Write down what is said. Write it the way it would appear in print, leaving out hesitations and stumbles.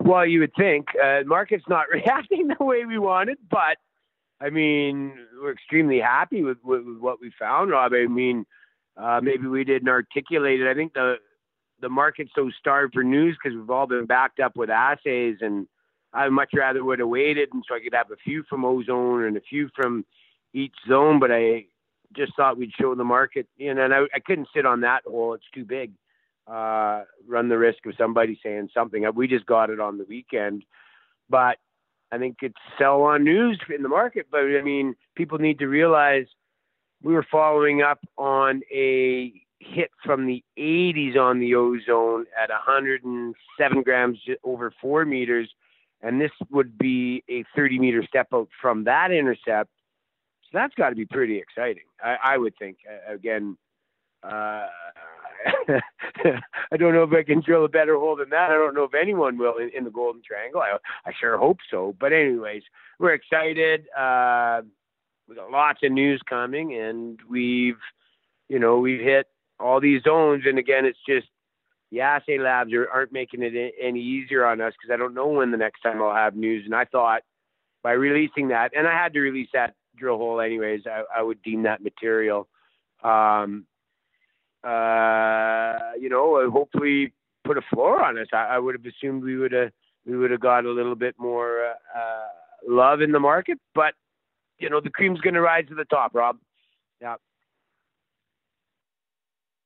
Well, you would think market's not reacting the way we wanted, but I mean, we're extremely happy with what we found, Rob. I mean, maybe we didn't articulate it. I think the market's so starved for news because we've all been backed up with assays, and I much rather would have waited, and so I could have a few from ozone and a few from each zone. But I just thought we'd show the market, and I couldn't sit on that hole; it's too big. Run the risk of somebody saying something. We just got it on the weekend, but I think it's sell on news in the market. But I mean, people need to realize we were following up on a hit from the 80s on the ozone at 107 grams over 4 meters. And this would be a 30-meter step out from that intercept. So that's got to be pretty exciting, I would think. Again, I don't know if I can drill a better hole than that. I don't know if anyone will in the Golden Triangle. I sure hope so. But anyways, we're excited. We got lots of news coming, and we've hit all these zones. And again, it's just the assay labs aren't making it any easier on us because I don't know when the next time I'll have news. And I thought by releasing that, and I had to release that drill hole anyways, I would deem that material. Hopefully put a floor on us. I would have assumed we would have got a little bit more love in the market, but the cream's going to rise to the top, Rob. Yeah.